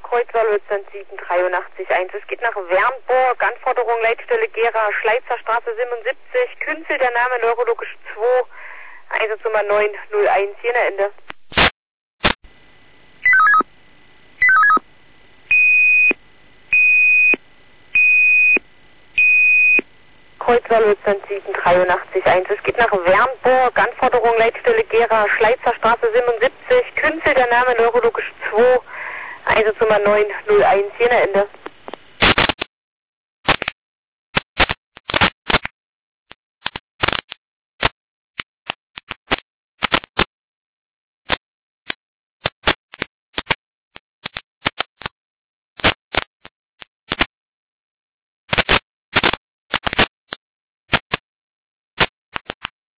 Kreuzwahl 78381. Es geht nach Wernburg, Anforderung Leitstelle Gera, Schleizer Straße 77, Künzel, der Name neurologisch 2, Einsatznummer 901, jener Ende. Kreuzwahl 78381. Es geht nach Wernburg, Anforderung Leitstelle Gera, Schleizer Straße 77, Künzel, der Name neurologisch 2, Einsatznummer 901, jener Ende.